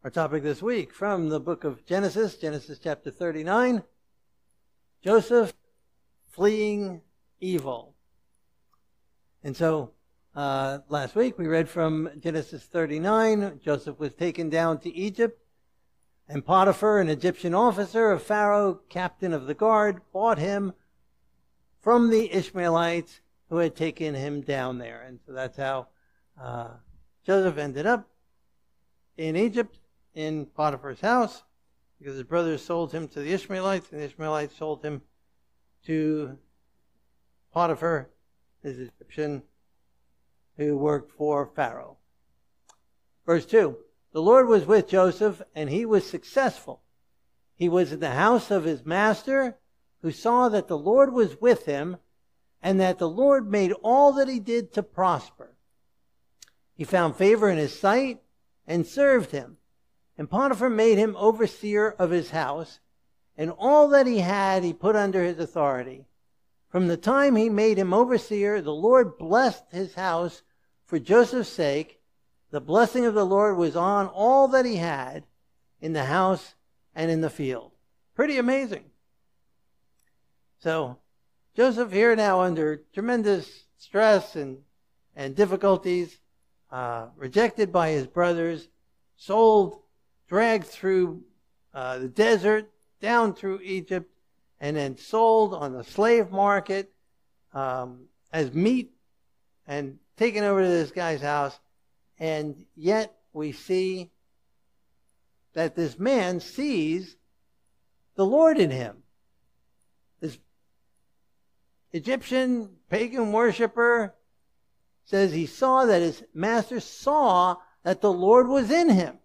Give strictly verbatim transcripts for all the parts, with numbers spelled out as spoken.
Our topic this week from the book of Genesis, Genesis chapter thirty-nine, Joseph fleeing evil. And so uh, last week we read from Genesis thirty-nine, Joseph was taken down to Egypt, and Potiphar, an Egyptian officer of Pharaoh, captain of the guard, bought him from the Ishmaelites who had taken him down there. And so that's how uh, Joseph ended up in Egypt, in Potiphar's house, because his brothers sold him to the Ishmaelites, and the Ishmaelites sold him to Potiphar, his Egyptian, who worked for Pharaoh. Verse two, the Lord was with Joseph, and he was successful. He was in the house of his master, who saw that the Lord was with him, and that the Lord made all that he did to prosper. He found favor in his sight, and served him. And Potiphar made him overseer of his house, and all that he had he put under his authority. From the time he made him overseer, the Lord blessed his house for Joseph's sake. The blessing of the Lord was on all that he had in the house and in the field. Pretty amazing. So, Joseph here now under tremendous stress and, and difficulties, uh, rejected by his brothers, sold, dragged through uh, the desert, down through Egypt, and then sold on the slave market um, as meat and taken over to this guy's house. And yet we see that this man sees the Lord in him. This Egyptian pagan worshiper says he saw that his master saw that the Lord was in him.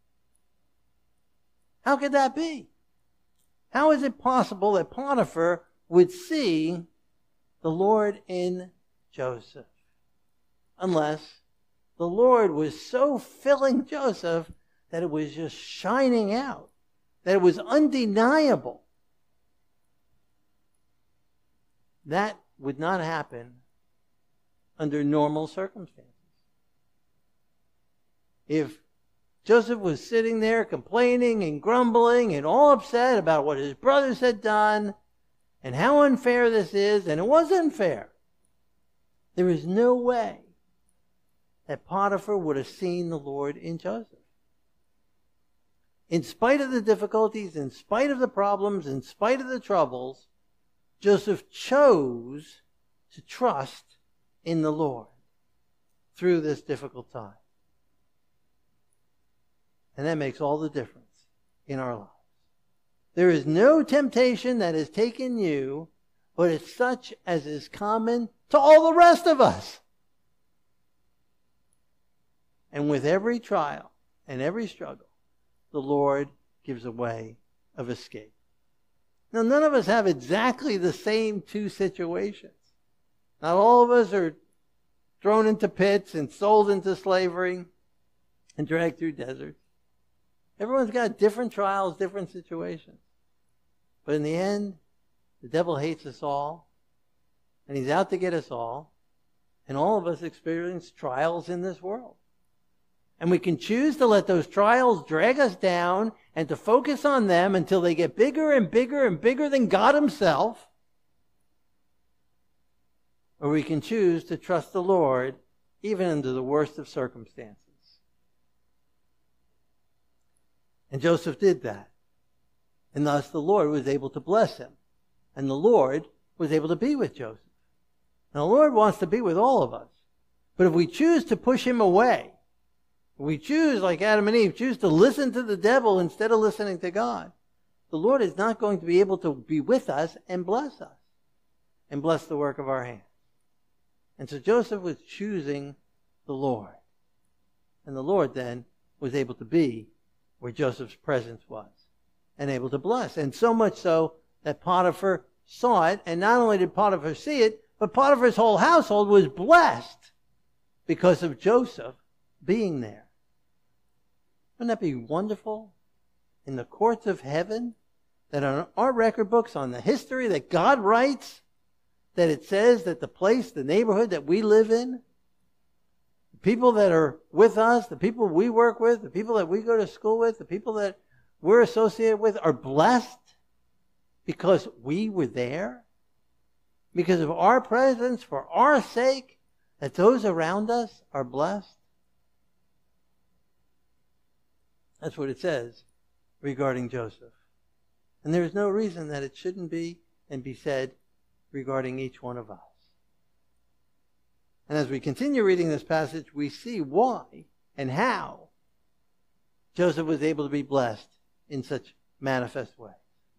How could that be? How is it possible that Potiphar would see the Lord in Joseph? Unless the Lord was so filling Joseph that it was just shining out, that it was undeniable. That would not happen under normal circumstances. If Joseph was sitting there complaining and grumbling and all upset about what his brothers had done and how unfair this is, and it was unfair, there is no way that Potiphar would have seen the Lord in Joseph. In spite of the difficulties, in spite of the problems, in spite of the troubles, Joseph chose to trust in the Lord through this difficult time. And that makes all the difference in our lives. There is no temptation that has taken you, but it's such as is common to all the rest of us. And with every trial and every struggle, the Lord gives a way of escape. Now, none of us have exactly the same two situations. Not all of us are thrown into pits and sold into slavery and dragged through deserts. Everyone's got different trials, different situations. But in the end, the devil hates us all, and he's out to get us all, and all of us experience trials in this world. And we can choose to let those trials drag us down and to focus on them until they get bigger and bigger and bigger than God himself. Or we can choose to trust the Lord even under the worst of circumstances. And Joseph did that. And thus the Lord was able to bless him. And the Lord was able to be with Joseph. Now the Lord wants to be with all of us. But if we choose to push him away, if we choose, like Adam and Eve, choose to listen to the devil instead of listening to God, the Lord is not going to be able to be with us and bless us and bless the work of our hands. And so Joseph was choosing the Lord. And the Lord then was able to be where Joseph's presence was and able to bless. And so much so that Potiphar saw it. And not only did Potiphar see it, but Potiphar's whole household was blessed because of Joseph being there. Wouldn't that be wonderful? In the courts of heaven, that on our record books, on the history that God writes, that it says that the place, the neighborhood that we live in, people that are with us, the people we work with, the people that we go to school with, the people that we're associated with are blessed because we were there? Because of our presence, for our sake, that those around us are blessed? That's what it says regarding Joseph. And there's no reason that it shouldn't be and be said regarding each one of us. And as we continue reading this passage, we see why and how Joseph was able to be blessed in such manifest ways.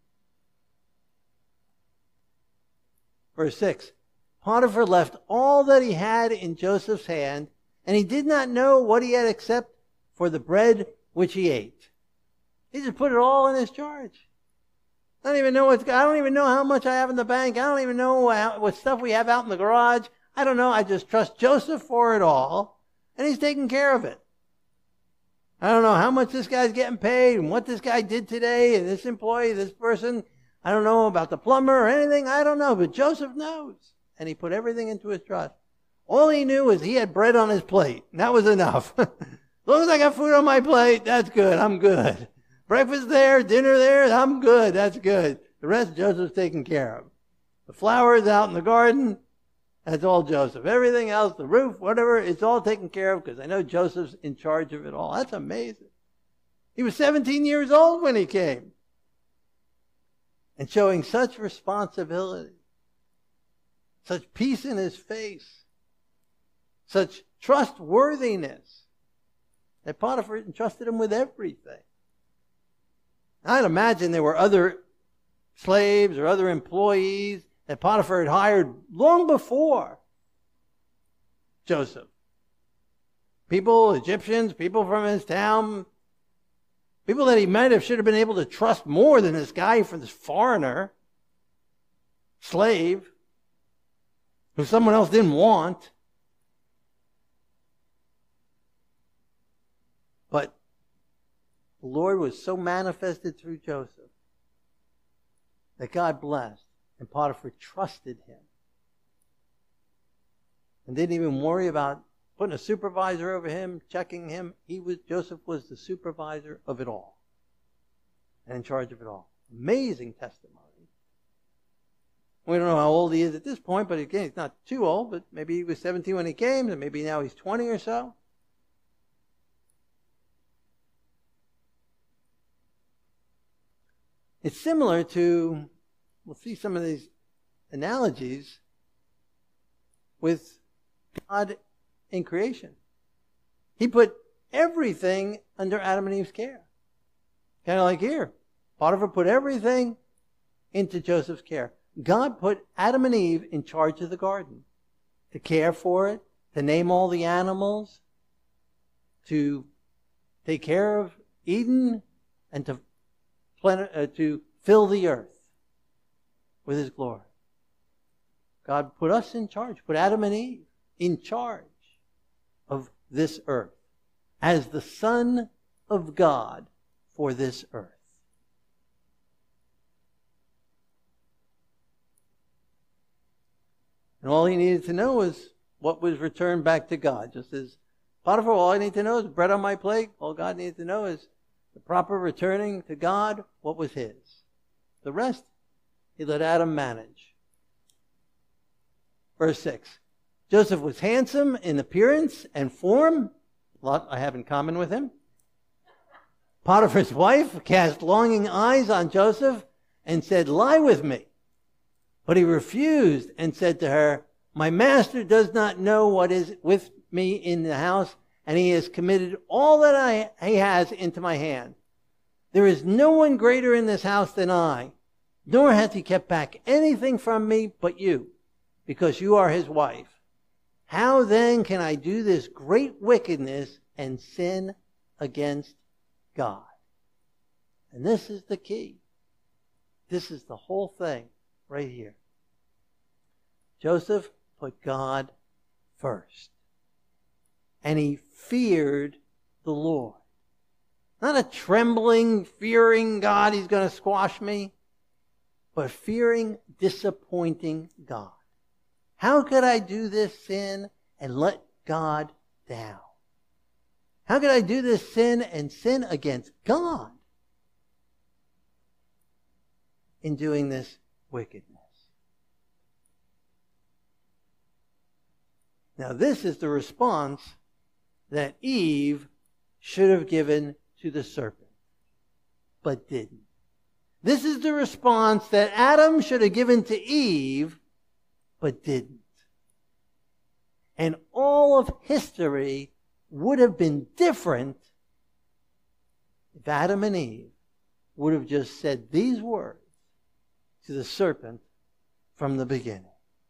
Verse six, Potiphar left all that he had in Joseph's hand, and he did not know what he had except for the bread which he ate. He just put it all in his charge. I don't even know what's, I don't even know how much I have in the bank. I don't even know how, what stuff we have out in the garage. I don't know. I just trust Joseph for it all, and he's taking care of it. I don't know how much this guy's getting paid and what this guy did today and this employee, this person. I don't know about the plumber or anything. I don't know, but Joseph knows. And he put everything into his trust. All he knew was he had bread on his plate, and that was enough. As long as I got food on my plate, that's good. I'm good. Breakfast there, dinner there, I'm good. That's good. The rest Joseph's taken care of. The flowers out in the garden, that's all Joseph. Everything else, the roof, whatever, it's all taken care of because I know Joseph's in charge of it all. That's amazing. He was seventeen years old when he came. And showing such responsibility, such peace in his face, such trustworthiness, that Potiphar entrusted him with everything. I'd imagine there were other slaves or other employees that Potiphar had hired long before Joseph. People, Egyptians, people from his town, people that he might have should have been able to trust more than this guy, for this foreigner, slave, who someone else didn't want. But the Lord was so manifested through Joseph that God blessed, and Potiphar trusted him. And didn't even worry about putting a supervisor over him, checking him. He was, Joseph was the supervisor of it all. And in charge of it all. Amazing testimony. We don't know how old he is at this point, but again, he's not too old, but maybe he was seventeen when he came, and maybe now he's twenty or so. It's similar to, we'll see some of these analogies with God in creation. He put everything under Adam and Eve's care. Kind of like here. Potiphar put everything into Joseph's care. God put Adam and Eve in charge of the garden, to care for it, to name all the animals, to take care of Eden, and to Planet, uh, to fill the earth with His glory. God put us in charge, put Adam and Eve in charge of this earth as the Son of God for this earth. And all he needed to know was what was returned back to God. Just as Potiphar, all I need to know is bread on my plate. All God needed to know is the proper returning to God what was his. The rest, he let Adam manage. Verse six. Joseph was handsome in appearance and form. A lot I have in common with him. Potiphar's wife cast longing eyes on Joseph and said, "Lie with me." But he refused and said to her, "My master does not know what is with me in the house, and he has committed all that I, he has into my hand. There is no one greater in this house than I, nor hath he kept back anything from me but you, because you are his wife. How then can I do this great wickedness and sin against God?" And this is the key. This is the whole thing right here. Joseph put God first. And he feared the Lord. Not a trembling, fearing God, he's going to squash me, but fearing, disappointing God. How could I do this sin and let God down. How could I do this sin and sin against God in doing this wickedness? Now, this is the response that Eve should have given to the serpent, but didn't. This is the response that Adam should have given to Eve, but didn't. And all of history would have been different if Adam and Eve would have just said these words to the serpent from the beginning.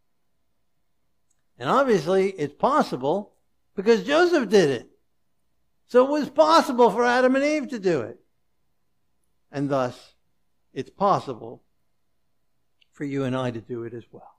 And obviously it's possible because Joseph did it. So it was possible for Adam and Eve to do it. And thus, it's possible for you and I to do it as well.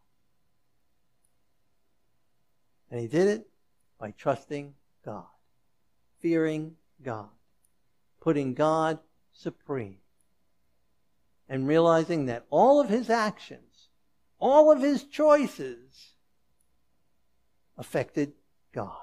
And he did it by trusting God, fearing God, putting God supreme, and realizing that all of his actions, all of his choices affected God.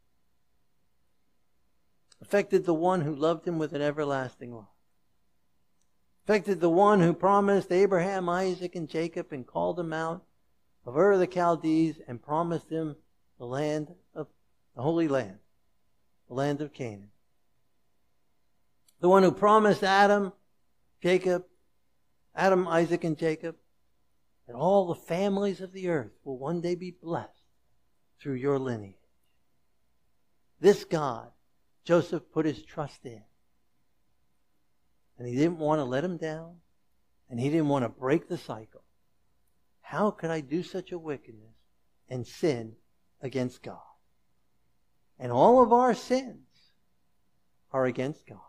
Affected the one who loved him with an everlasting love. Affected the one who promised Abraham, Isaac, and Jacob and called them out of Ur of the Chaldees and promised him the land of the Holy Land, the land of Canaan. The one who promised Adam, Jacob, Adam, Isaac, and Jacob, that all the families of the earth will one day be blessed through your lineage. This God, Joseph put his trust in. And he didn't want to let him down. And he didn't want to break the cycle. How could I do such a wickedness and sin against God? And all of our sins are against God.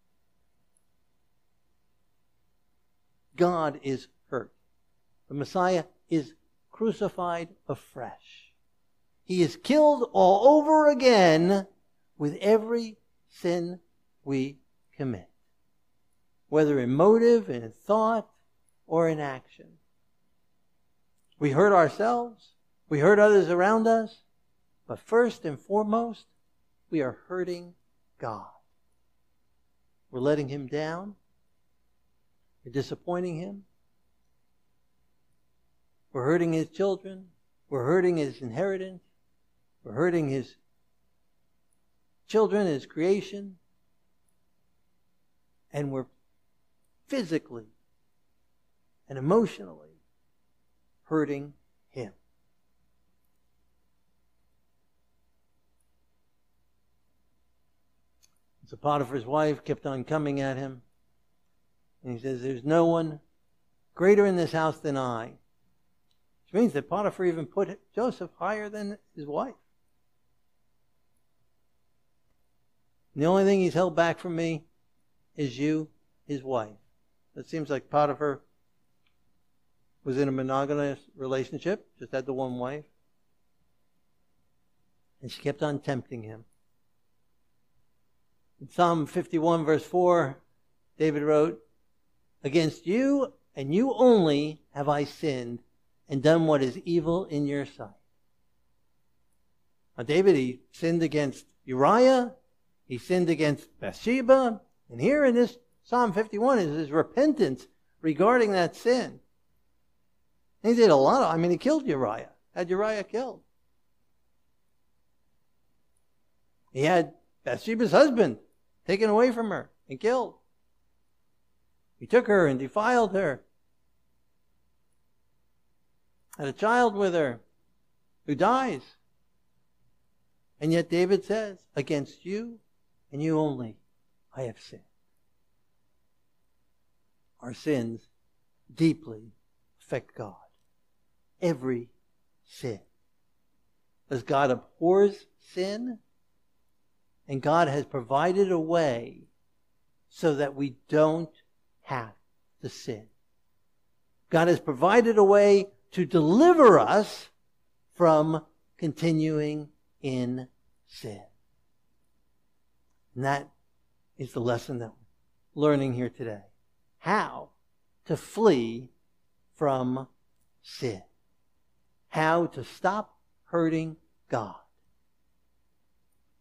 God is hurt. The Messiah is crucified afresh. He is killed all over again with every sin we commit, whether in motive, in thought, or in action. We hurt ourselves, we hurt others around us, but first and foremost, we are hurting God. We're letting him down. We're disappointing him. We're hurting his children. We're hurting his inheritance. We're hurting his children, his creation. And we're physically and emotionally hurting him. So Potiphar's wife kept on coming at him. And he says, there's no one greater in this house than I. Which means that Potiphar even put Joseph higher than his wife. And the only thing he's held back from me is you, his wife. It seems like Potiphar was in a monogamous relationship, just had the one wife. And she kept on tempting him. In Psalm fifty-one, verse four, David wrote, against you and you only have I sinned and done what is evil in your sight. Now David, he sinned against Uriah. He sinned against Bathsheba. And here in this Psalm fifty-one is his repentance regarding that sin. And he did a lot of, I mean, he killed Uriah. Had Uriah killed. He had Bathsheba's husband taken away from her and killed. He took her and defiled her. Had a child with her who dies. And yet David says, against you and you only I have sinned. Our sins deeply affect God. Every sin. As God abhors sin, and God has provided a way so that we don't have to sin. God has provided a way to deliver us from continuing in sin. And that is the lesson that we're learning here today. How to flee from sin. How to stop hurting God.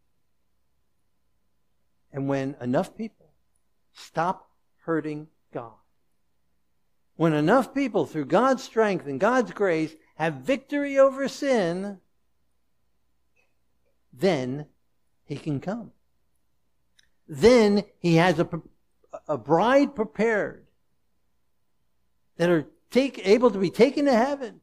And when enough people stop hurting God, when enough people through God's strength and God's grace have victory over sin, then he can come. Then he has a, a bride prepared that are take, able to be taken to heaven,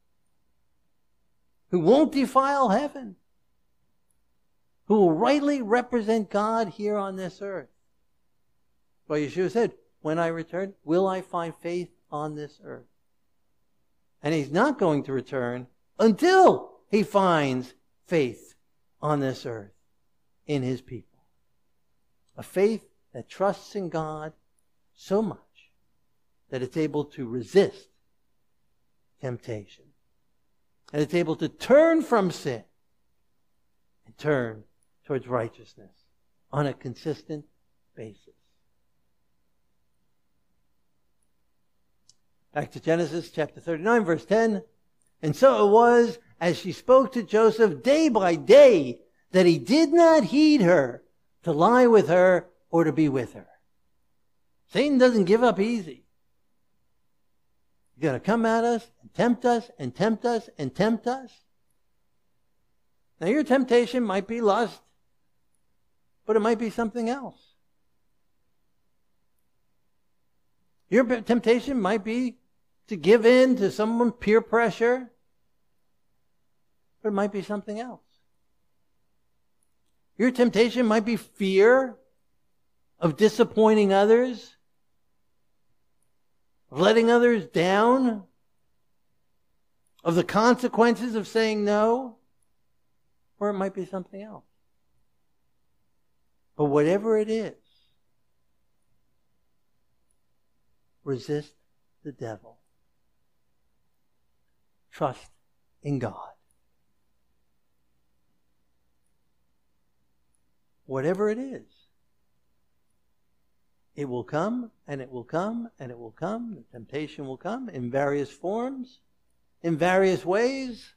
who won't defile heaven, who will rightly represent God here on this earth. Well, Yeshua said, when I return, will I find faith on this earth? And he's not going to return until he finds faith on this earth in his people. A faith that trusts in God so much that it's able to resist temptation. And it's able to turn from sin and turn towards righteousness on a consistent basis. Back to Genesis chapter thirty-nine, verse ten. And so it was, as she spoke to Joseph day by day, that he did not heed her to lie with her or to be with her. Satan doesn't give up easy. He's going to come at us and tempt us and tempt us and tempt us. Now your temptation might be lust, but it might be something else. Your temptation might be to give in to someone peer pressure, but it might be something else. Your temptation might be fear of disappointing others, of letting others down, of the consequences of saying no, or it might be something else. But whatever it is, resist the devil. Trust in God. Whatever it is, it will come, and it will come, and it will come. The temptation will come in various forms, in various ways.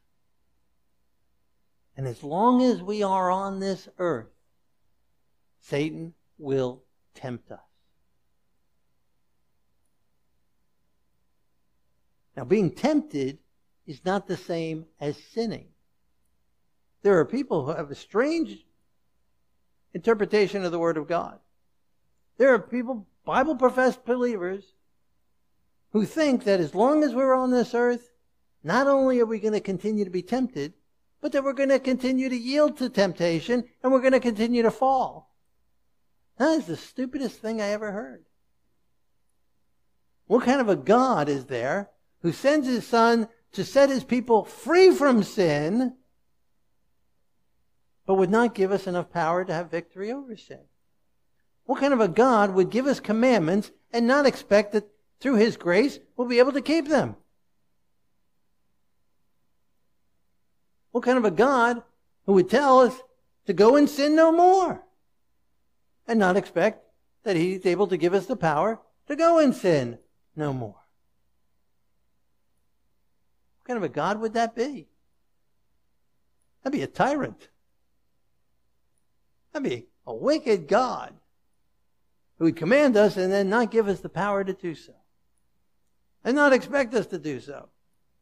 And as long as we are on this earth, Satan will tempt us. Now, being tempted is not the same as sinning. There are people who have a strange interpretation of the Word of God. There are people, Bible-professed believers, who think that as long as we're on this earth, not only are we going to continue to be tempted, but that we're going to continue to yield to temptation and we're going to continue to fall. That is the stupidest thing I ever heard. What kind of a God is there who sends his Son to set his people free from sin, but would not give us enough power to have victory over sin? What kind of a God would give us commandments and not expect that through his grace we'll be able to keep them? What kind of a God who would tell us to go and sin no more and not expect that he's able to give us the power to go and sin no more? What kind of a God would that be? That'd be a tyrant. That'd be a wicked God who would command us and then not give us the power to do so. And not expect us to do so.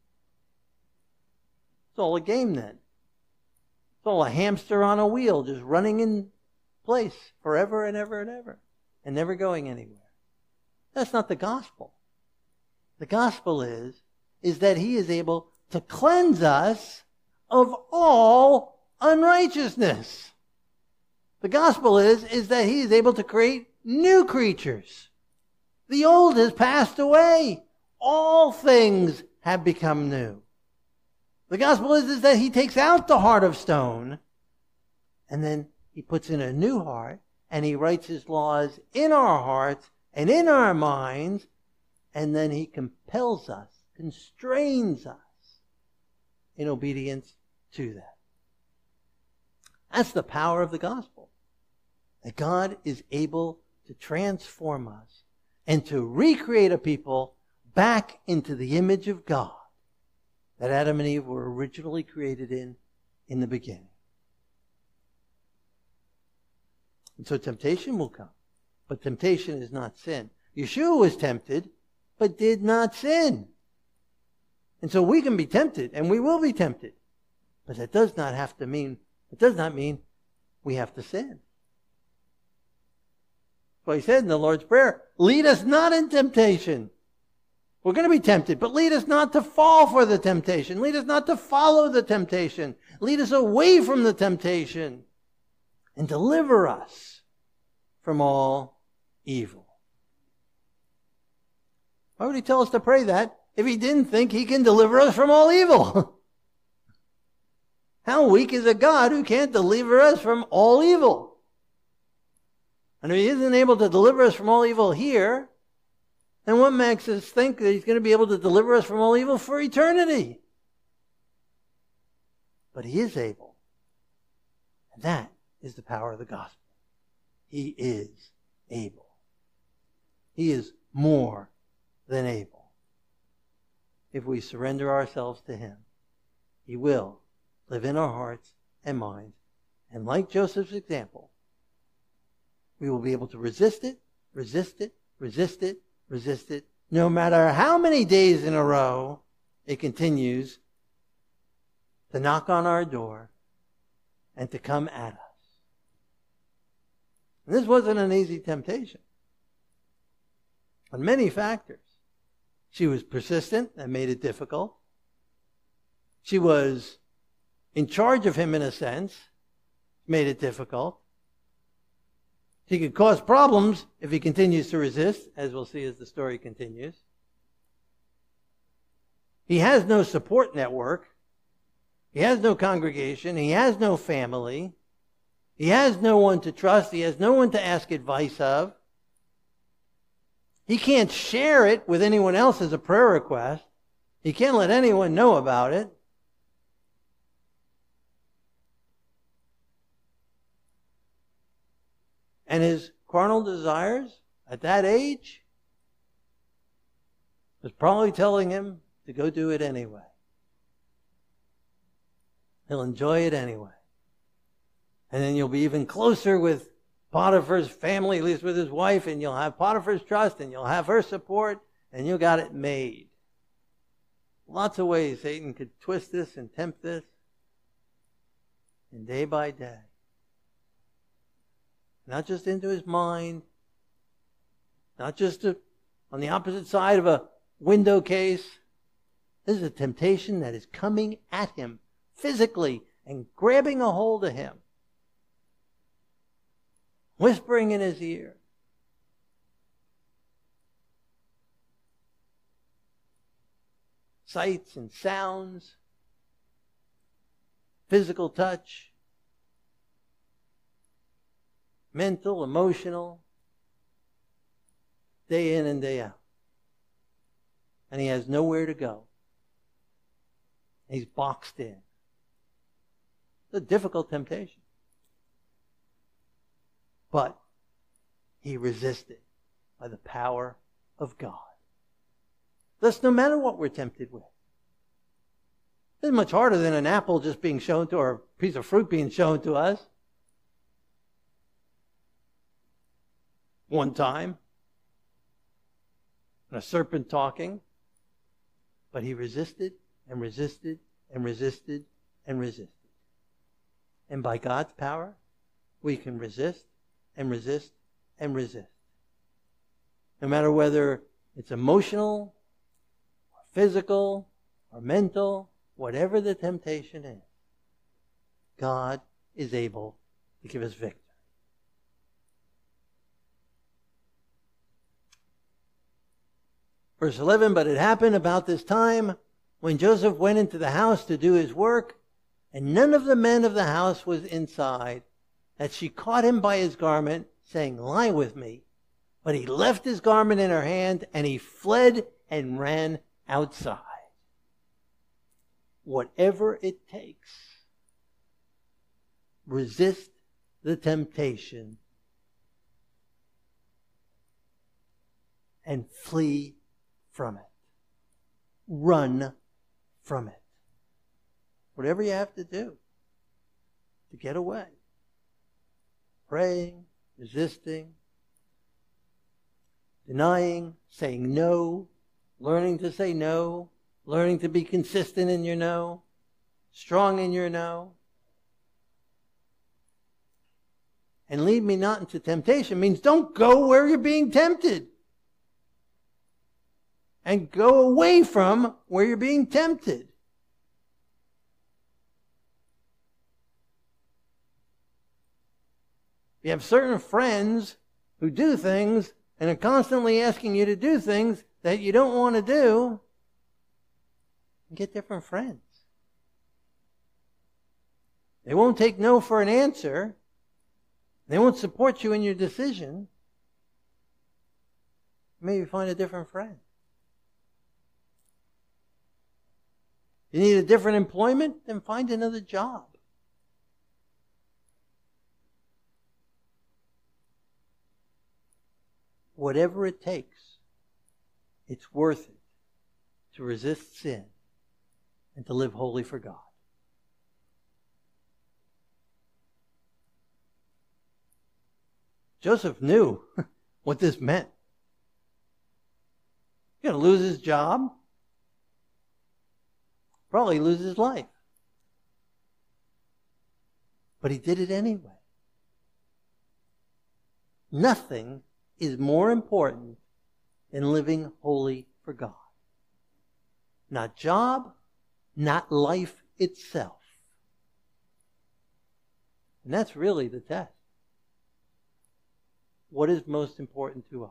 It's all a game then. It's all a hamster on a wheel just running in place forever and ever and ever and never going anywhere. That's not the gospel. The gospel is, is that he is able to cleanse us of all unrighteousness. The gospel is, is that he is able to create new creatures. The old has passed away. All things have become new. The gospel is, is that he takes out the heart of stone and then he puts in a new heart and he writes his laws in our hearts and in our minds, and then he compels us, constrains us in obedience to that. That's the power of the gospel. That God is able to transform us and to recreate a people back into the image of God that Adam and Eve were originally created in, in the beginning. And so temptation will come. But temptation is not sin. Yeshua was tempted, but did not sin. And so we can be tempted, and we will be tempted. But that does not have to mean, it does not mean we have to sin. Well, he said in the Lord's Prayer, lead us not in temptation. We're going to be tempted, but lead us not to fall for the temptation. Lead us not to follow the temptation. Lead us away from the temptation and deliver us from all evil. Why would he tell us to pray that if he didn't think he can deliver us from all evil? How weak is a God who can't deliver us from all evil? And if he isn't able to deliver us from all evil here, then what makes us think that he's going to be able to deliver us from all evil for eternity? But he is able. And that is the power of the gospel. He is able. He is more than able. If we surrender ourselves to him, he will live in our hearts and minds. And like Joseph's example, we will be able to resist it, resist it, resist it, resist it. No matter how many days in a row it continues to knock on our door and to come at us. And this wasn't an easy temptation. On many factors. She was persistent, that made it difficult. She was in charge of him in a sense, made it difficult. He could cause problems if he continues to resist, as we'll see as the story continues. He has no support network. He has no congregation. He has no family. He has no one to trust. He has no one to ask advice of. He can't share it with anyone else as a prayer request. He can't let anyone know about it. And his carnal desires at that age was probably telling him to go do it anyway. He'll enjoy it anyway. And then you'll be even closer with Potiphar's family, at least with his wife, and you'll have Potiphar's trust, and you'll have her support, and you got it made. Lots of ways Satan could twist this and tempt this. And day by day, not just into his mind, not just to, on the opposite side of a window case. This is a temptation that is coming at him physically and grabbing a hold of him, whispering in his ear. Sights and sounds, physical touch, mental, emotional, day in and day out. And he has nowhere to go. He's boxed in. It's a difficult temptation. But he resisted by the power of God. Thus, no matter what we're tempted with, it's much harder than an apple just being shown to, or a piece of fruit being shown to us. One time, and a serpent talking, but he resisted and resisted and resisted and resisted. And by God's power, we can resist and resist and resist. No matter whether it's emotional, or physical, or mental, whatever the temptation is, God is able to give us victory. Verse eleven, but it happened about this time when Joseph went into the house to do his work, and none of the men of the house was inside, that she caught him by his garment, saying, lie with me. But he left his garment in her hand, and he fled and ran outside. Whatever it takes, resist the temptation and flee from it. Run from it. Whatever you have to do to get away. Praying, resisting, denying, saying no, learning to say no, learning to be consistent in your no, strong in your no. And lead me not into temptation means don't go where you're being tempted. And go away from where you're being tempted. You have certain friends who do things and are constantly asking you to do things that you don't want to do. Get different friends. They won't take no for an answer. They won't support you in your decision. Maybe find a different friend. You need a different employment? Then find another job. Whatever it takes, it's worth it to resist sin and to live holy for God. Joseph knew what this meant. He's going to lose his job. Probably lose his life. But he did it anyway. Nothing is more important than living holy for God. Not job, not life itself. And that's really the test. What is most important to us?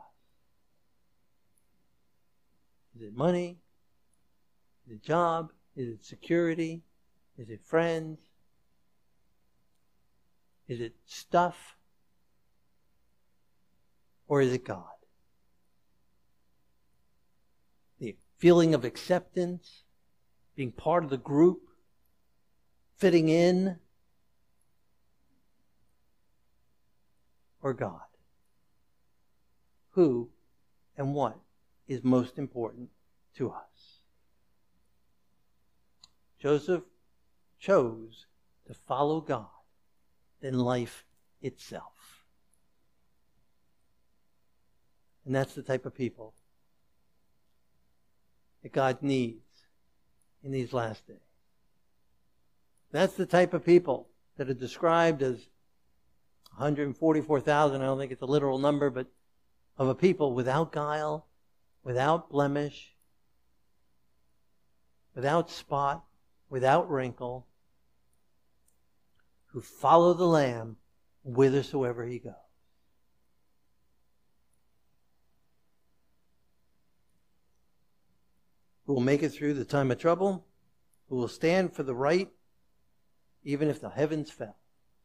Is it money? Is it job? Is it security? Is it friends? Is it stuff? Or is it God? The feeling of acceptance, being part of the group, fitting in, or God? Who and what is most important to us? Joseph chose to follow God than life itself. And that's the type of people that God needs in these last days. That's the type of people that are described as one hundred forty-four thousand, I don't think it's a literal number, but of a people without guile, without blemish, without spot, without wrinkle, who follow the Lamb whithersoever he goes. Who will make it through the time of trouble, who will stand for the right, even if the heavens fell.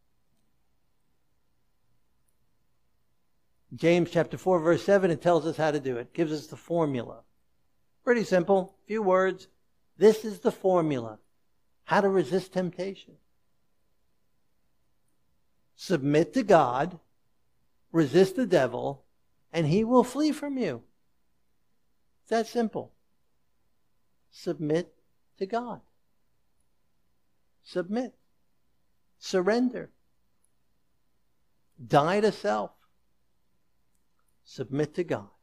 James chapter four, verse seven, it tells us how to do it. It gives us the formula. Pretty simple, few words. This is the formula. How to resist temptation. Submit to God, resist the devil, and he will flee from you. It's that simple. Submit to God. Submit. Surrender. Die to self. Submit to God.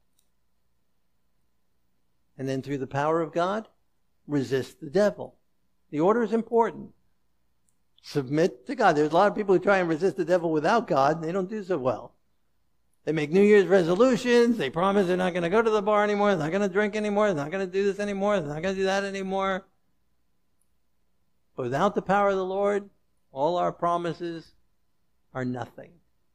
And then through the power of God, resist the devil. The order is important. Submit to God. There's a lot of people who try and resist the devil without God, and they don't do so well. They make New Year's resolutions. They promise they're not going to go to the bar anymore. They're not going to drink anymore. They're not going to do this anymore. They're not going to do that anymore. But without the power of the Lord, all our promises are nothing.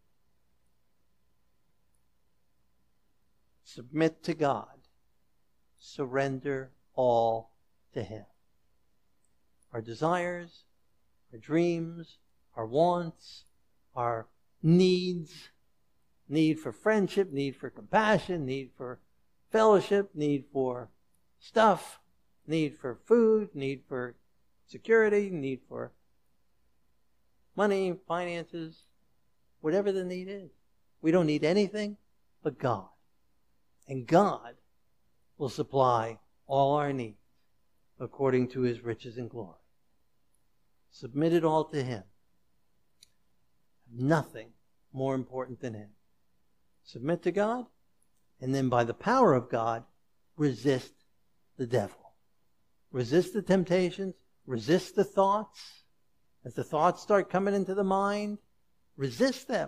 Submit to God. Surrender all to Him. Our desires, our dreams, our wants, our needs, need for friendship, need for compassion, need for fellowship, need for stuff, need for food, need for security, need for money, finances, whatever the need is. We don't need anything but God. And God will supply all our needs according to His riches and glory. Submit it all to Him. Nothing more important than Him. Submit to God, and then by the power of God, resist the devil. Resist the temptations, resist the thoughts. As the thoughts start coming into the mind, resist them.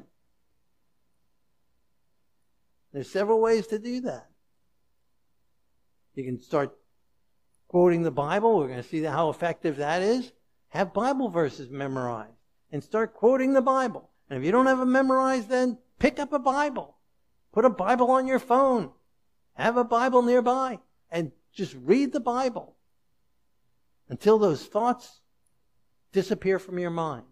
There's several ways to do that. You can start quoting the Bible. We're going to see how effective that is. Have Bible verses memorized and start quoting the Bible. And if you don't have them memorized, then pick up a Bible. Put a Bible on your phone. Have a Bible nearby and just read the Bible until those thoughts disappear from your mind.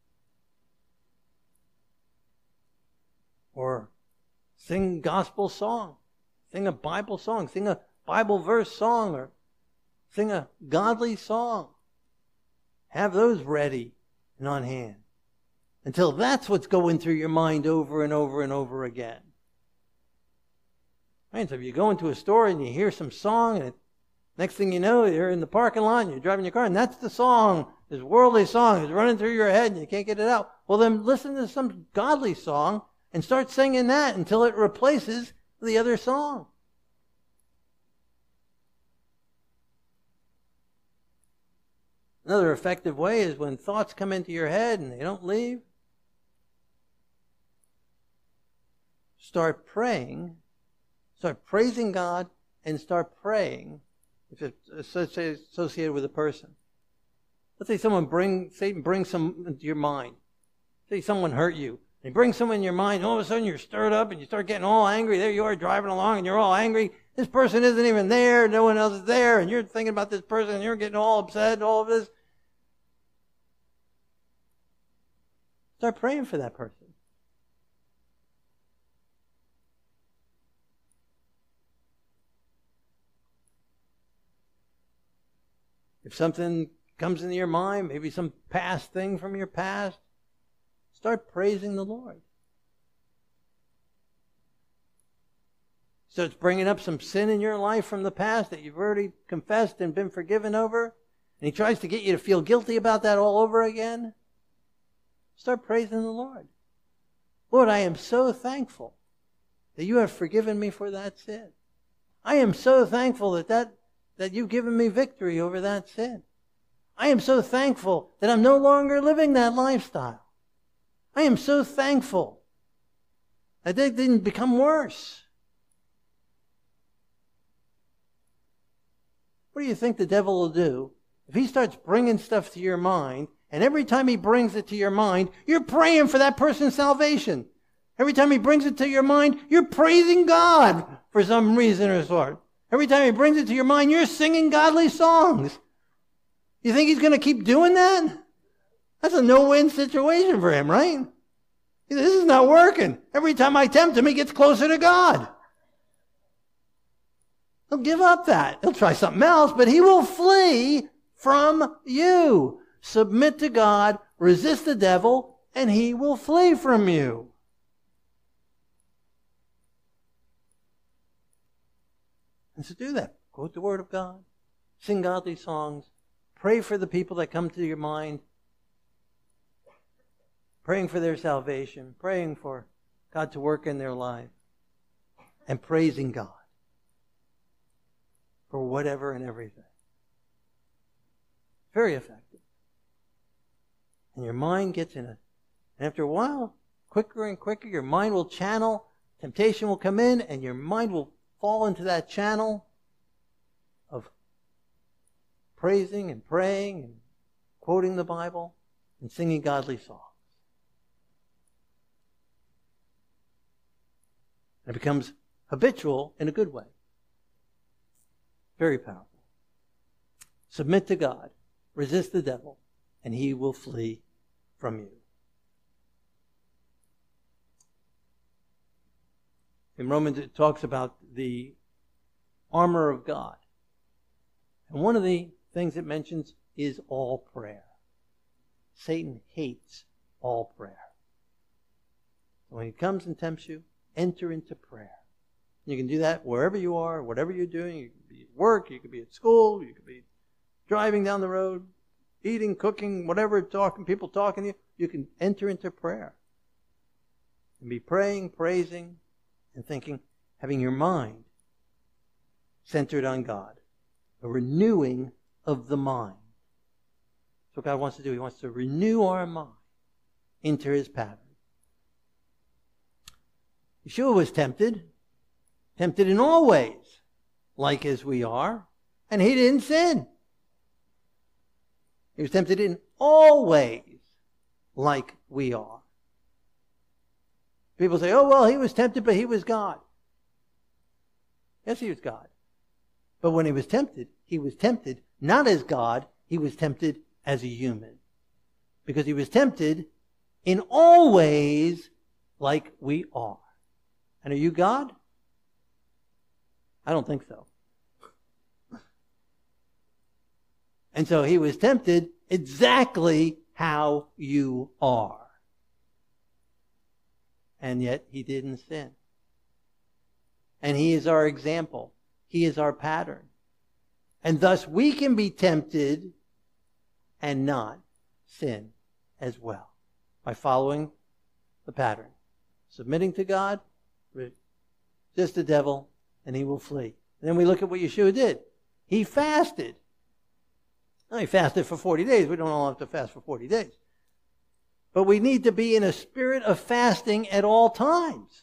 Or sing gospel song. Sing a Bible song. Sing a Bible verse song, or sing a godly song. Have those ready and on hand until that's what's going through your mind over and over and over again. Right? So if you go into a store and you hear some song, and next thing you know, you're in the parking lot and you're driving your car, and that's the song, this worldly song is running through your head and you can't get it out. Well, then listen to some godly song and start singing that until it replaces the other song. Another effective way is when thoughts come into your head and they don't leave, start praying, start praising God, and start praying if it's associated with a person. Let's say someone bring, Satan brings some into your mind. Say someone hurt you. He brings someone in your mind, and all of a sudden you're stirred up and you start getting all angry. There you are driving along and you're all angry. This person isn't even there. No one else is there. And you're thinking about this person and you're getting all upset, all of this. Start praying for that person. If something comes into your mind, maybe some past thing from your past, start praising the Lord. Starts bringing up some sin in your life from the past that you've already confessed and been forgiven over, and he tries to get you to feel guilty about that all over again. Start praising the Lord. Lord, I am so thankful that you have forgiven me for that sin. I am so thankful that, that, that you've given me victory over that sin. I am so thankful that I'm no longer living that lifestyle. I am so thankful that it didn't become worse. What do you think the devil will do if he starts bringing stuff to your mind, and every time he brings it to your mind, you're praying for that person's salvation? Every time he brings it to your mind, you're praising God for some reason or sort. Every time he brings it to your mind, you're singing godly songs. You think he's going to keep doing that? That's a no-win situation for him, right? This is not working. Every time I tempt him, he gets closer to God. He'll give up that. He'll try something else, but he will flee from you. Submit to God, resist the devil, and he will flee from you. And so do that. Quote the Word of God. Sing godly songs. Pray for the people that come to your mind. Praying for their salvation. Praying for God to work in their life. And praising God for whatever and everything. Very effective. And your mind gets in it. And after a while, quicker and quicker, your mind will channel. Temptation will come in, and your mind will fall into that channel of praising and praying and quoting the Bible and singing godly songs. And it becomes habitual in a good way. Very powerful. Submit to God. Resist the devil, and he will flee from you. In Romans, it talks about the armor of God. And one of the things it mentions is all prayer. Satan hates all prayer. So when he comes and tempts you, enter into prayer. You can do that wherever you are, whatever you're doing. You could be at work, you could be at school, you could be driving down the road, eating, cooking, whatever, talking, people talking to you. You can enter into prayer. and be praying, praising, and thinking, having your mind centered on God. A renewing of the mind. That's what God wants to do. He wants to renew our mind into his pattern. Yeshua was tempted, tempted in all ways, like as we are, and he didn't sin. He was tempted in all ways, like we are. People say, oh, well, he was tempted, but he was God. Yes, he was God. But when he was tempted, he was tempted not as God, he was tempted as a human. Because he was tempted in all ways like we are. And are you God? I don't think so. And so he was tempted exactly how you are. And yet he didn't sin. And he is our example. He is our pattern. And thus we can be tempted and not sin as well by following the pattern. Submitting to God, resist the devil, and he will flee. And then we look at what Yeshua did. He fasted. Now, he fasted for forty days. We don't all have to fast for forty days. But we need to be in a spirit of fasting at all times.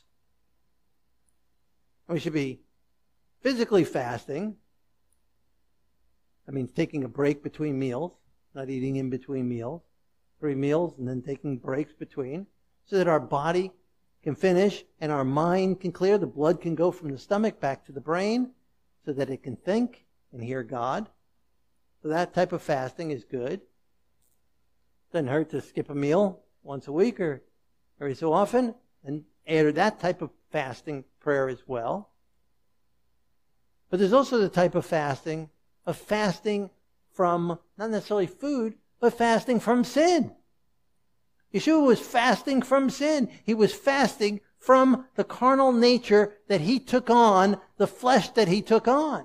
We should be physically fasting. That means taking a break between meals, not eating in between meals. Three meals and then taking breaks between, so that our body can finish and our mind can clear. The blood can go from the stomach back to the brain so that it can think and hear God. So that type of fasting is good. Doesn't hurt to skip a meal once a week or every so often and add that type of fasting prayer as well. But there's also the type of fasting of fasting from not necessarily food, but fasting from sin. Yeshua was fasting from sin. He was fasting from the carnal nature that he took on, the flesh that he took on,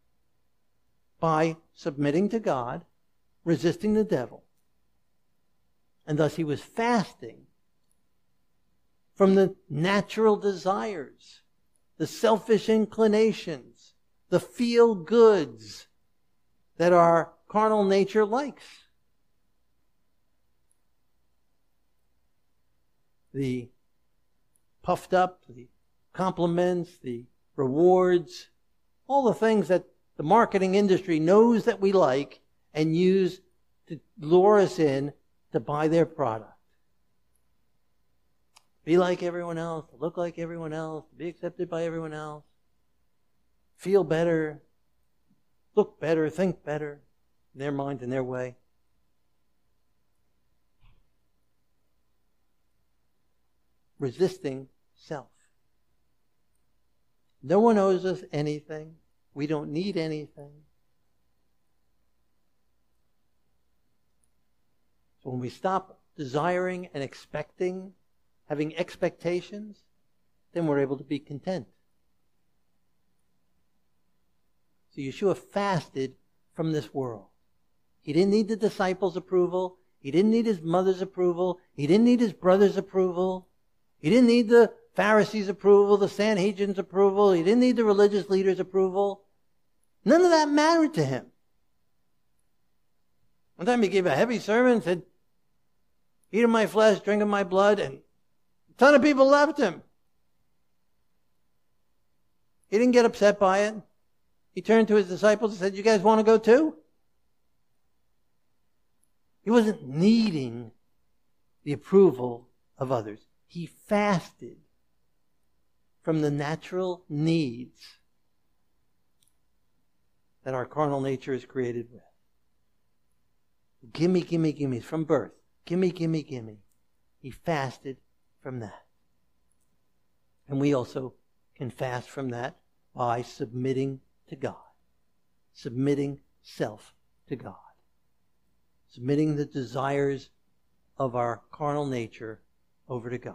by submitting to God, resisting the devil. And thus he was fasting from the natural desires, the selfish inclinations, the feel-goods that our carnal nature likes. The puffed up, the compliments, the rewards, all the things that the marketing industry knows that we like and use to lure us in to buy their product. Be like everyone else, look like everyone else, be accepted by everyone else, feel better, look better, think better in their mind and their way. Resisting self. No one owes us anything. We don't need anything. So when we stop desiring and expecting, having expectations, then we're able to be content. So Yeshua fasted from this world. He didn't need the disciples' approval. He didn't need his mother's approval. He didn't need his brother's approval. He didn't need the Pharisees' approval, the Sanhedrin's approval. He didn't need the religious leaders' approval. None of that mattered to him. One time he gave a heavy sermon, said, eat of my flesh, drink of my blood, and a ton of people left him. He didn't get upset by it. He turned to his disciples and said, you guys want to go too? He wasn't needing the approval of others. He fasted from the natural needs that our carnal nature is created with. Gimme, gimme, gimme, from birth. Gimme, gimme, gimme. He fasted from that. And we also can fast from that by submitting to God. Submitting self to God. Submitting the desires of our carnal nature over to God.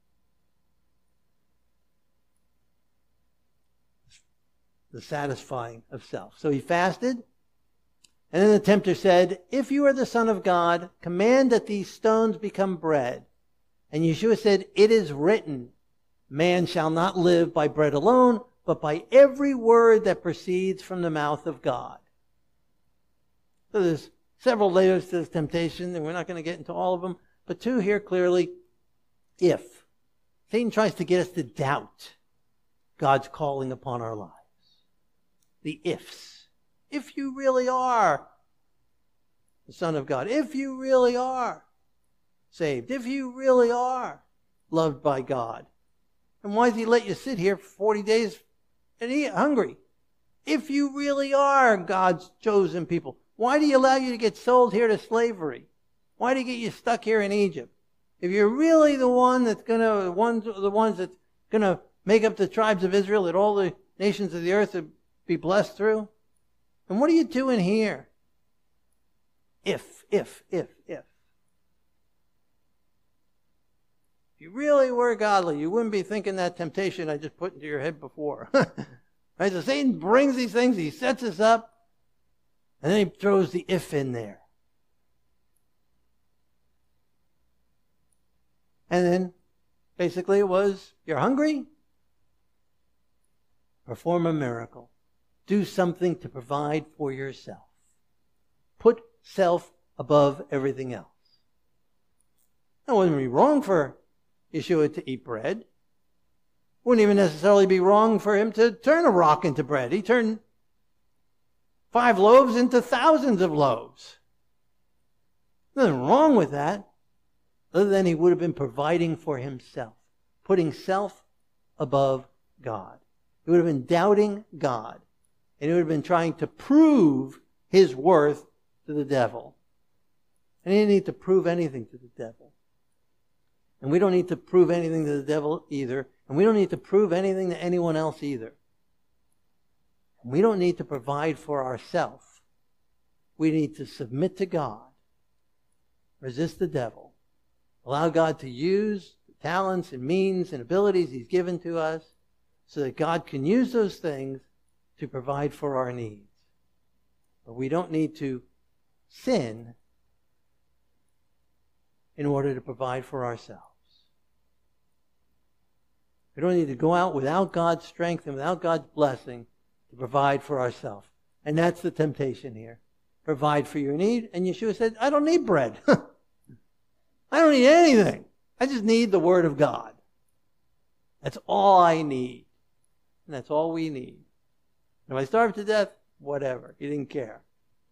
The satisfying of self. So he fasted. And then the tempter said, if you are the Son of God, command that these stones become bread. And Yeshua said, it is written, man shall not live by bread alone, but by every word that proceeds from the mouth of God. So there's several layers to this temptation, and we're not going to get into all of them. But two here clearly, if. Satan tries to get us to doubt God's calling upon our lives. The ifs. If you really are the Son of God, if you really are saved, if you really are loved by God, and why does he let you sit here for forty days and eat hungry? If you really are God's chosen people, why do he allow you to get sold here to slavery? Why do he get you stuck here in Egypt? If you're really the one that's gonna, the ones, the ones that's gonna make up the tribes of Israel, that all the nations of the earth would be blessed through, and what are you doing here? If, if, if, if. If you really were godly, you wouldn't be thinking that temptation I just put into your head before. Right? So Satan brings these things, he sets us up, and then he throws the if in there. And then, basically it was, you're hungry? Perform a miracle. Do something to provide for yourself. Put self above everything else. It wouldn't be wrong for Yeshua to eat bread. Wouldn't even necessarily be wrong for him to turn a rock into bread. He turned five loaves into thousands of loaves. Nothing wrong with that, other than he would have been providing for himself, putting self above God. He would have been doubting God, and he would have been trying to prove his worth to the devil. And he didn't need to prove anything to the devil. And we don't need to prove anything to the devil either. And we don't need to prove anything to anyone else either. And we don't need to provide for ourselves. We need to submit to God, resist the devil, allow God to use the talents and means and abilities he's given to us so that God can use those things to provide for our needs. But we don't need to sin in order to provide for ourselves. We don't need to go out without God's strength and without God's blessing to provide for ourselves. And that's the temptation here. Provide for your need. And Yeshua said, I don't need bread. I don't need anything. I just need the Word of God. That's all I need. And that's all we need. If I starve to death, whatever. He didn't care.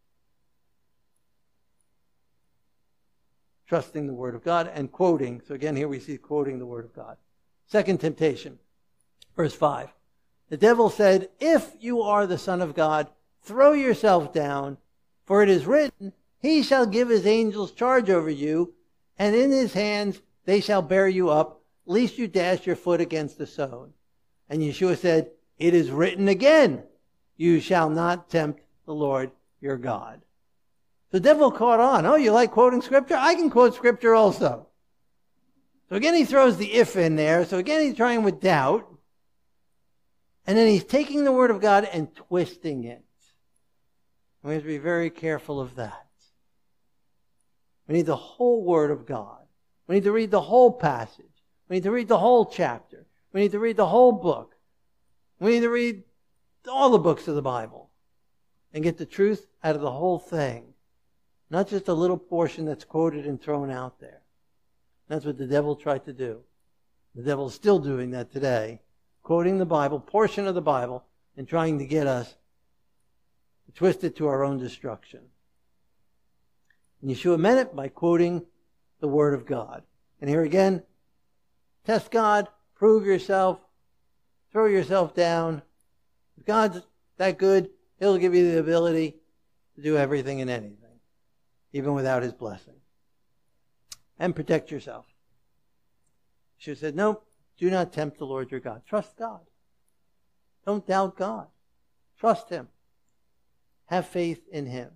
Trusting the Word of God and quoting. So again, here we see quoting the Word of God. Second temptation, verse five. The devil said, if you are the Son of God, throw yourself down, for it is written, he shall give his angels charge over you, and in his hands they shall bear you up, lest you dash your foot against a stone. And Yeshua said, it is written again, you shall not tempt the Lord your God. The devil caught on. Oh, you like quoting Scripture? I can quote Scripture also. So again, he throws the if in there. So again, he's trying with doubt. And then he's taking the Word of God and twisting it. We have to be very careful of that. We need the whole Word of God. We need to read the whole passage. We need to read the whole chapter. We need to read the whole book. We need to read all the books of the Bible and get the truth out of the whole thing. Not just a little portion that's quoted and thrown out there. That's what the devil tried to do. The devil's still doing that today. Quoting the Bible, portion of the Bible, and trying to get us to twist it to our own destruction. And Yeshua meant it by quoting the Word of God. And here again, test God, prove yourself, throw yourself down. If God's that good, He'll give you the ability to do everything and anything, even without His blessing. And protect yourself. She said, no, do not tempt the Lord your God. Trust God. Don't doubt God. Trust Him. Have faith in Him.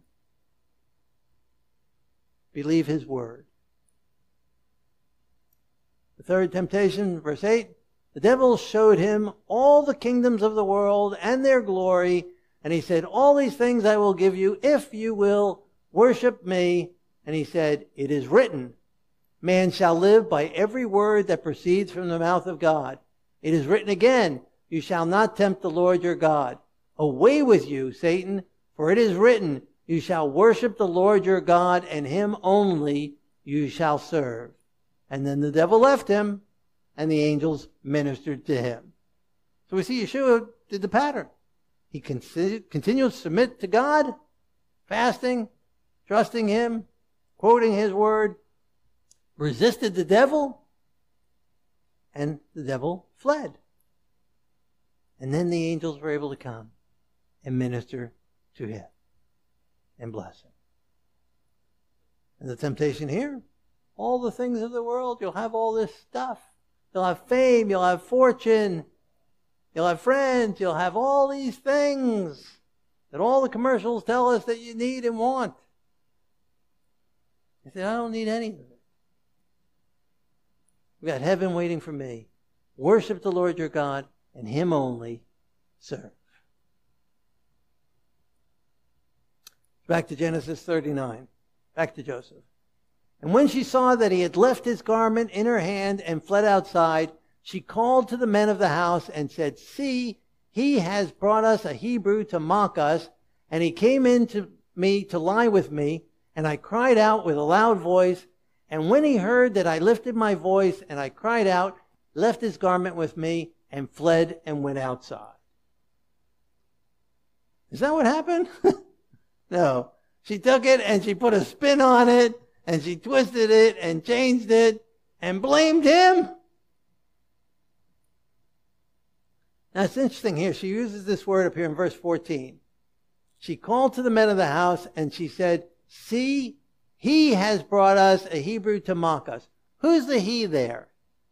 Believe His word. The third temptation, verse eight, the devil showed him all the kingdoms of the world and their glory, and he said, all these things I will give you if you will worship me. And he said, it is written, man shall live by every word that proceeds from the mouth of God. It is written again, you shall not tempt the Lord your God. Away with you, Satan, for it is written, you shall worship the Lord your God, and him only you shall serve. And then the devil left him, and the angels ministered to him. So we see Yeshua did the pattern. He continued to submit to God, fasting, trusting him, quoting his word, resisted the devil, and the devil fled. And then the angels were able to come and minister to him and bless him. And the temptation here, all the things of the world, you'll have all this stuff. You'll have fame, you'll have fortune, you'll have friends, you'll have all these things that all the commercials tell us that you need and want. He said, I don't need any of it. We've got heaven waiting for me. Worship the Lord your God, and him only serve. Back to Genesis thirty-nine. Back to Joseph. And when she saw that he had left his garment in her hand and fled outside, she called to the men of the house and said, see, he has brought us a Hebrew to mock us, and he came in to me to lie with me, and I cried out with a loud voice, and when he heard that I lifted my voice and I cried out, left his garment with me and fled and went outside. Is that what happened? No. She took it and she put a spin on it and she twisted it and changed it and blamed him. Now it's interesting here. She uses this word up here in verse fourteen. She called to the men of the house and she said, see, he has brought us a Hebrew to mock us. Who's the he there?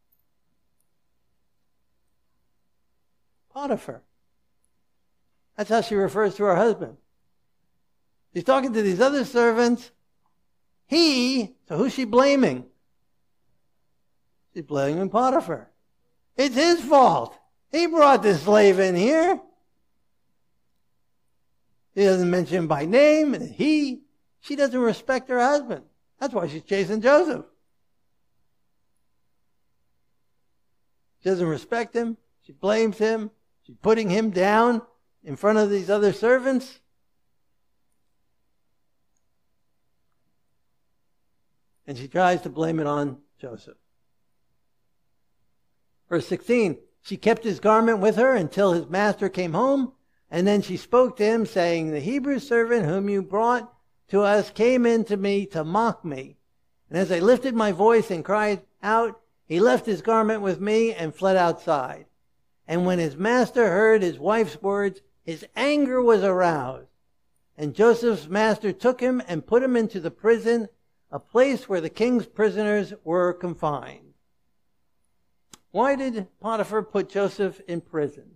Potiphar. That's how she refers to her husband. She's talking to these other servants. He, so who's she blaming? She's blaming Potiphar. It's his fault. He brought this slave in here. He doesn't mention him by name. And he, she doesn't respect her husband. That's why she's chasing Joseph. She doesn't respect him. She blames him. She's putting him down in front of these other servants. And she tries to blame it on Joseph. Verse sixteen, she kept his garment with her until his master came home, and then she spoke to him, saying, the Hebrew servant whom you brought to us came in to me to mock me. And as I lifted my voice and cried out, he left his garment with me and fled outside. And when his master heard his wife's words, his anger was aroused. And Joseph's master took him and put him into the prison, a place where the king's prisoners were confined. Why did Potiphar put Joseph in prison?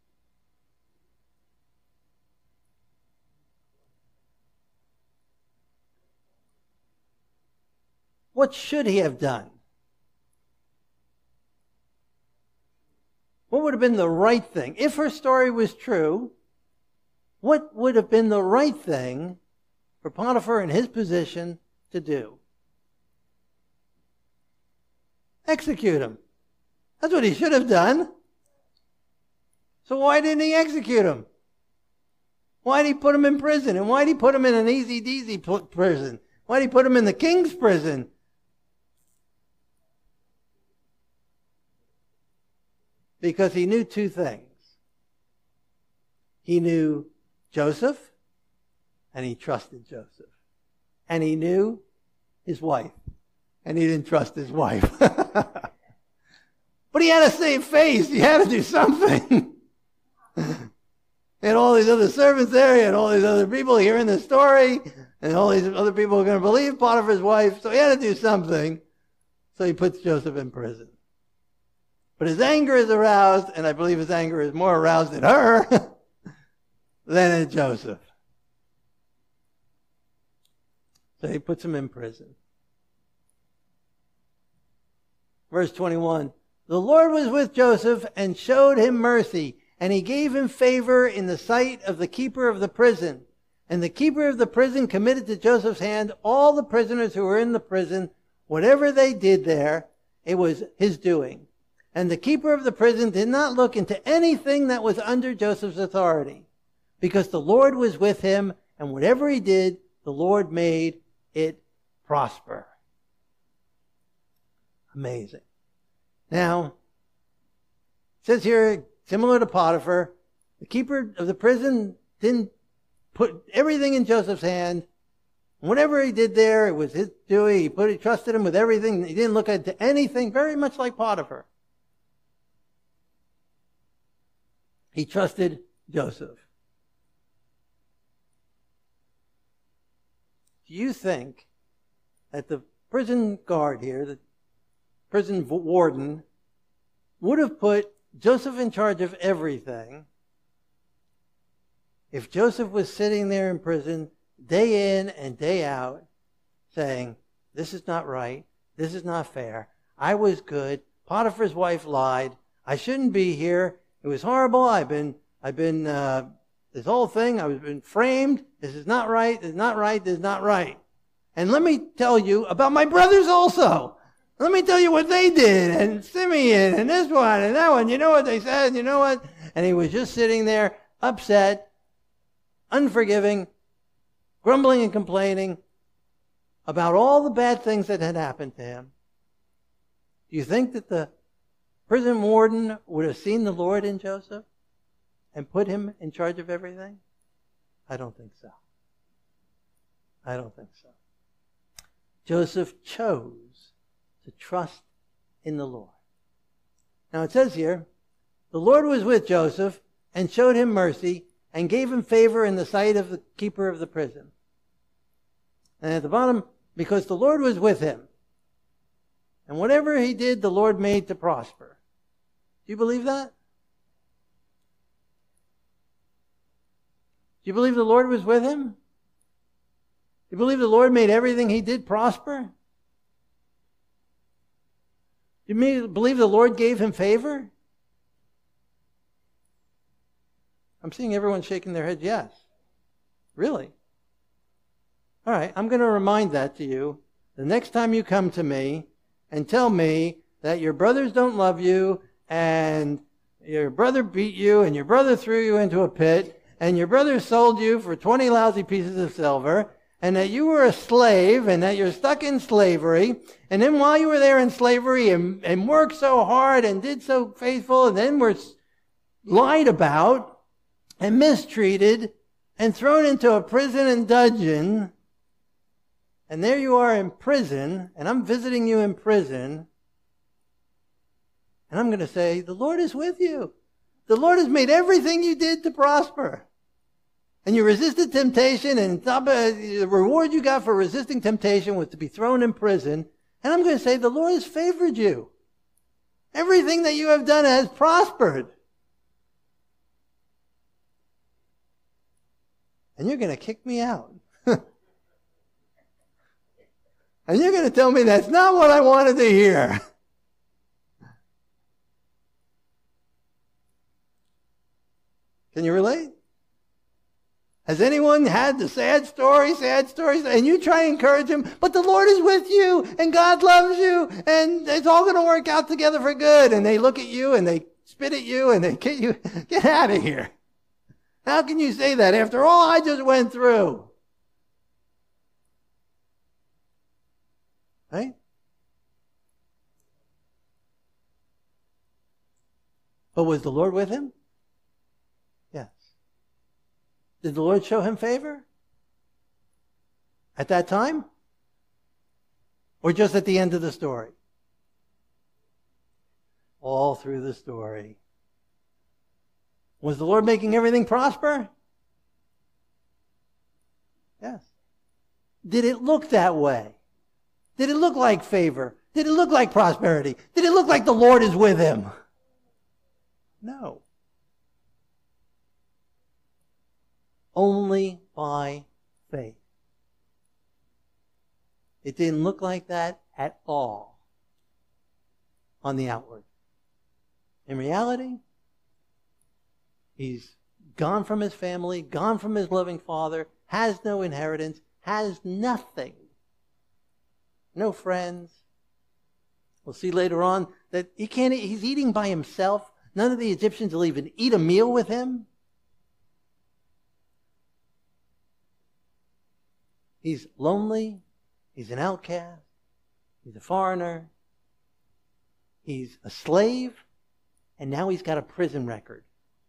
What should he have done? What would have been the right thing? If her story was true, what would have been the right thing for Potiphar in his position to do? Execute him. That's what he should have done. So why didn't he execute him? Why did he put him in prison? And why did he put him in an easy-deasy prison? Why did he put him in the king's prison? Because he knew two things. He knew Joseph, and he trusted Joseph. And he knew his wife, and he didn't trust his wife. But he had to save face. He had to do something. He had all these other servants there. He had all these other people hearing the story. And all these other people were going to believe Potiphar's wife. So he had to do something. So he puts Joseph in prison. But his anger is aroused, and I believe his anger is more aroused at her than at Joseph. So he puts him in prison. Verse twenty-one. The Lord was with Joseph and showed him mercy, and he gave him favor in the sight of the keeper of the prison. And the keeper of the prison committed to Joseph's hand all the prisoners who were in the prison, Whatever they did there, it was his doing. And the keeper of the prison did not look into anything that was under Joseph's authority, because the Lord was with him, and whatever he did, the Lord made it prosper. Amazing. Now, it says here, similar to Potiphar, the keeper of the prison didn't put everything in Joseph's hand. Whatever he did there, it was his doing. He put, he trusted him with everything. He didn't look into anything, very much like Potiphar. He trusted Joseph. Do you think that the prison guard here, the prison warden, would have put Joseph in charge of everything if Joseph was sitting there in prison day in and day out saying, this is not right, this is not fair, I was good, Potiphar's wife lied, I shouldn't be here, it was horrible, I've been, I've been, uh, this whole thing, I've been framed, this is not right, this is not right, this is not right. And let me tell you about my brothers also. Let me tell you what they did, and Simeon, and this one, and that one, you know what they said, you know what? And he was just sitting there, upset, unforgiving, grumbling and complaining about all the bad things that had happened to him. Do you think that the prison warden would have seen the Lord in Joseph and put him in charge of everything? I don't think so. I don't think so. Joseph chose to trust in the Lord. Now it says here, the Lord was with Joseph and showed him mercy and gave him favor in the sight of the keeper of the prison. And at the bottom, because the Lord was with him. And whatever he did, the Lord made to prosper. Do you believe that? Do you believe the Lord was with him? Do you believe the Lord made everything he did prosper? Do you believe the Lord gave him favor? I'm seeing everyone shaking their heads yes. Really? All right, I'm going to remind that to you the next time you come to me and tell me that your brothers don't love you and your brother beat you and your brother threw you into a pit and your brother sold you for twenty lousy pieces of silver and that you were a slave and that you're stuck in slavery. And then while you were there in slavery and, and worked so hard and did so faithful and then were lied about and mistreated and thrown into a prison and dungeon, and there you are in prison, and I'm visiting you in prison, and I'm going to say, the Lord is with you. The Lord has made everything you did to prosper. And you resisted temptation, and the reward you got for resisting temptation was to be thrown in prison. And I'm going to say, the Lord has favored you. Everything that you have done has prospered. And you're going to kick me out. And you're going to tell me that's not what I wanted to hear. Can you relate? Has anyone had the sad story, sad stories, and you try to encourage them, but the Lord is with you, and God loves you, and it's all going to work out together for good, and they look at you, and they spit at you, and they get you, get out of here. How can you say that after all I just went through? Right? But was the Lord with him? Yes. Did the Lord show him favor? At that time? Or just at the end of the story? All through the story. Was the Lord making everything prosper? Yes. Did it look that way? Did it look like favor? Did it look like prosperity? Did it look like the Lord is with him? No. Only by faith. It didn't look like that at all on the outward. In reality, he's gone from his family, gone from his loving father, has no inheritance, has nothing. No friends, We'll see later on that he can't, he's eating by himself. None of the Egyptians will even eat a meal with him. He's lonely. He's an outcast. He's a foreigner. He's a slave. And now he's got a prison record.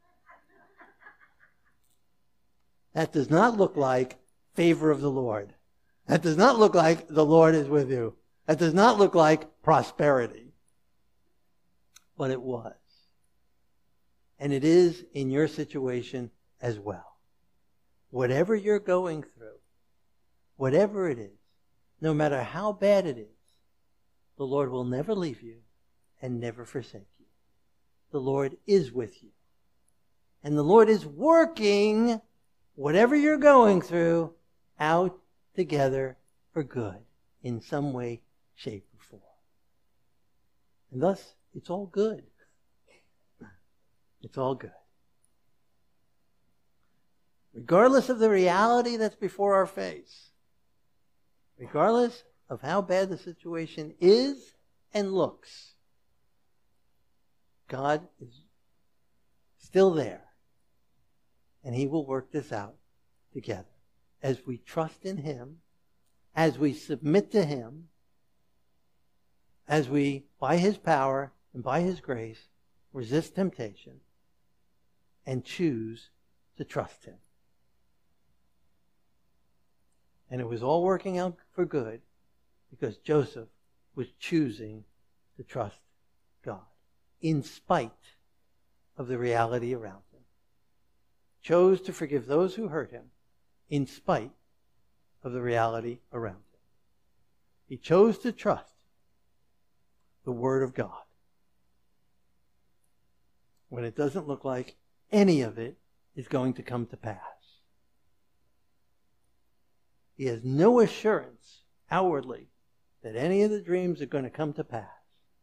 That does not look like favor of the Lord. That does not look like the Lord is with you. That does not look like prosperity. But it was. And it is in your situation as well. Whatever you're going through, whatever it is, no matter how bad it is, the Lord will never leave you and never forsake you. The Lord is with you. And the Lord is working whatever you're going through out together for good in some way, shape, or form. And thus, it's all good. It's all good. Regardless of the reality that's before our face, regardless of how bad the situation is and looks, God is still there. And He will work this out together. As we trust in Him, as we submit to Him, as we, by His power and by His grace, resist temptation and choose to trust Him. And it was all working out for good because Joseph was choosing to trust God in spite of the reality around him. Chose to forgive those who hurt him in spite of the reality around him. He chose to trust the Word of God when it doesn't look like any of it is going to come to pass. He has no assurance outwardly that any of the dreams are going to come to pass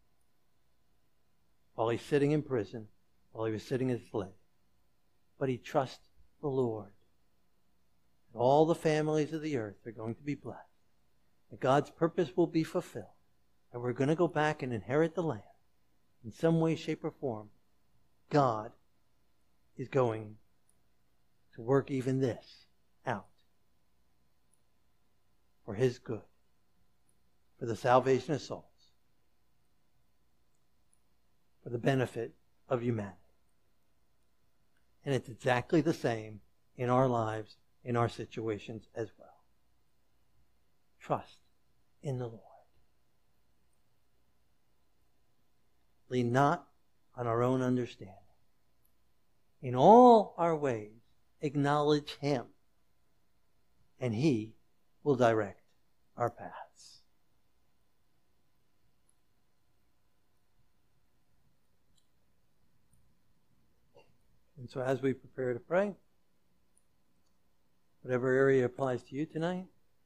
while he's sitting in prison, while he was sitting as a slave. But he trusts the Lord. And all the families of the earth are going to be blessed. And God's purpose will be fulfilled. And we're going to go back and inherit the land in some way, shape, or form. God is going to work even this out for His good, for the salvation of souls, for the benefit of humanity. And it's exactly the same in our lives, in our situations as well. Trust in the Lord. Lean not on our own understanding. In all our ways, acknowledge Him, and He will direct our paths. And so as we prepare to pray, whatever area applies to you tonight,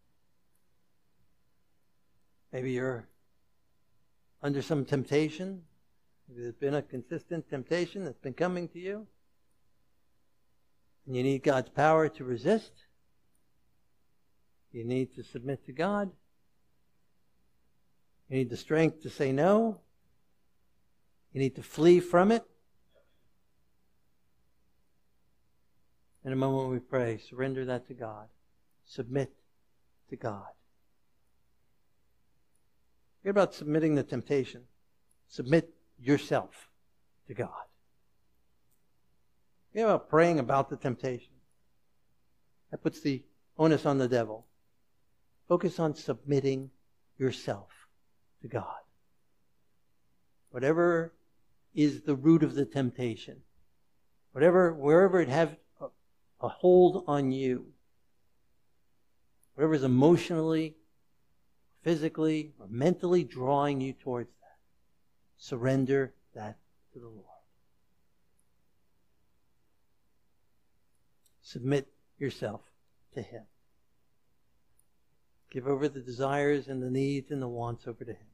maybe you're under some temptation. Maybe there's been a consistent temptation that's been coming to you. And you need God's power to resist. You need to submit to God. You need the strength to say no. You need to flee from it. In a moment we pray, surrender that to God. Submit to God. Forget about submitting the temptation. Submit yourself to God. Forget about praying about the temptation. That puts the onus on the devil. Focus on submitting yourself to God. Whatever is the root of the temptation, whatever, wherever it has a, a hold on you, whatever is emotionally, physically, or mentally drawing you towards that, surrender that to the Lord. Submit yourself to Him. Give over the desires and the needs and the wants over to Him.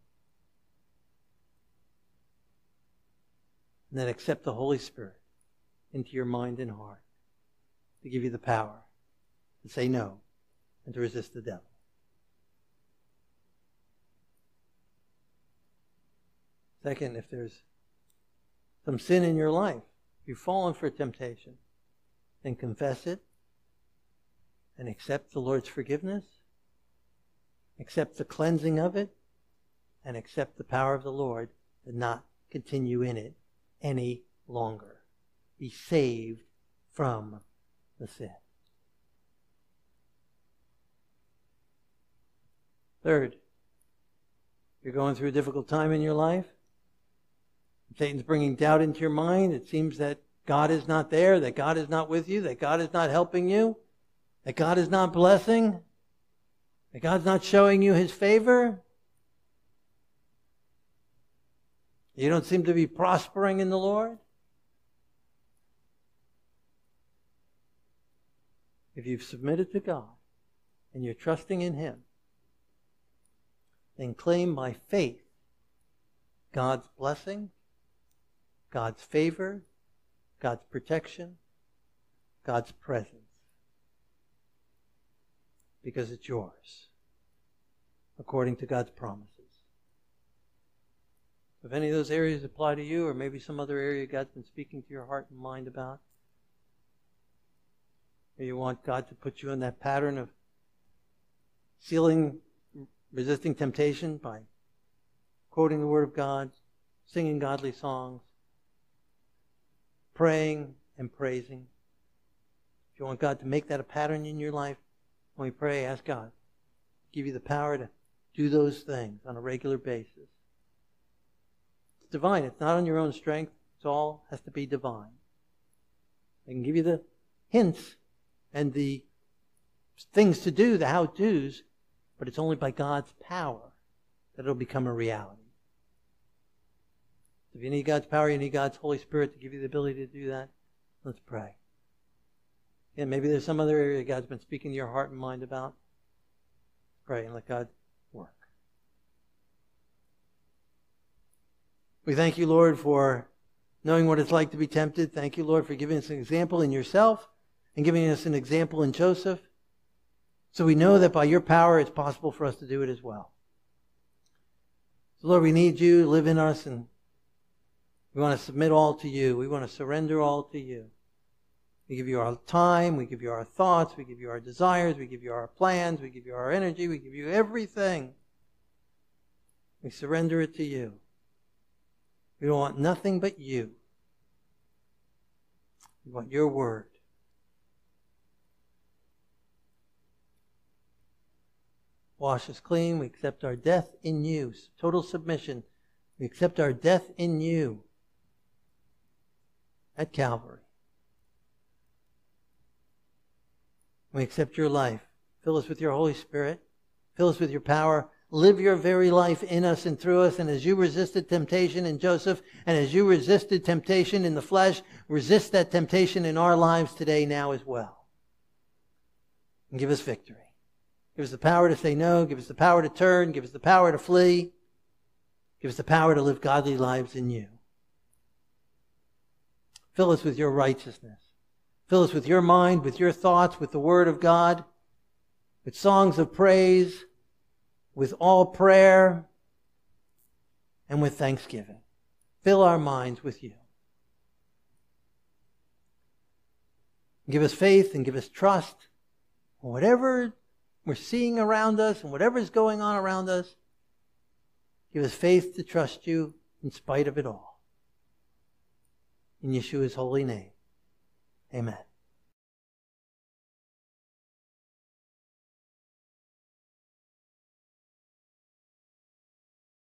And then accept the Holy Spirit into your mind and heart to give you the power to say no and to resist the devil. Second, if there's some sin in your life, if you've fallen for temptation, then confess it and accept the Lord's forgiveness, accept the cleansing of it, and accept the power of the Lord to not continue in it any longer. Be saved from the sin. Third, you're going through a difficult time in your life. Satan's bringing doubt into your mind. It seems that God is not there, that God is not with you, that God is not helping you, that God is not blessing, that God's not showing you His favor. You don't seem to be prospering in the Lord. If you've submitted to God and you're trusting in Him, then claim by faith God's blessing, God's favor, God's protection, God's presence. Because it's yours, according to God's promises. If any of those areas apply to you, or maybe some other area God's been speaking to your heart and mind about, or you want God to put you in that pattern of sealing, resisting temptation by quoting the Word of God, singing godly songs, praying and praising. If you want God to make that a pattern in your life, when we pray, ask God to give you the power to do those things on a regular basis. It's divine. It's not on your own strength. It all has to be divine. I can give you the hints and the things to do, the how-tos, but it's only by God's power that it'll become a reality. If you need God's power, you need God's Holy Spirit to give you the ability to do that. Let's pray. And maybe there's some other area God's been speaking to your heart and mind about. Pray and let God work. We thank you, Lord, for knowing what it's like to be tempted. Thank you, Lord, for giving us an example in yourself and giving us an example in Joseph. So we know that by your power it's possible for us to do it as well. So Lord, we need you to live in us, and we want to submit all to you. We want to surrender all to you. We give you our time, we give you our thoughts, we give you our desires, we give you our plans, we give you our energy, we give you everything. We surrender it to you. We don't want nothing but you. We want your word. Wash us clean. We accept our death in you. Total submission. We accept our death in you at Calvary. We accept your life. Fill us with your Holy Spirit. Fill us with your power. Live your very life in us and through us. And as you resisted temptation in Joseph, and as you resisted temptation in the flesh, resist that temptation in our lives today now as well. And give us victory. Give us the power to say no. Give us the power to turn. Give us the power to flee. Give us the power to live godly lives in you. Fill us with your righteousness. Fill us with your mind, with your thoughts, with the Word of God, with songs of praise, with all prayer, and with thanksgiving. Fill our minds with you. Give us faith and give us trust. Whatever we're seeing around us and whatever is going on around us, give us faith to trust you in spite of it all. In Yeshua's holy name. Amen.